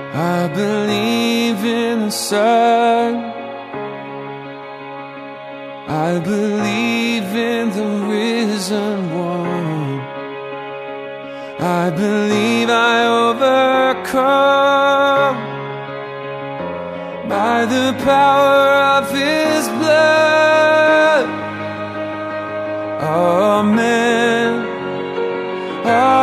I believe in the Son. I believe in the risen one. I believe I overcome by the power of His blood. Amen. Amen.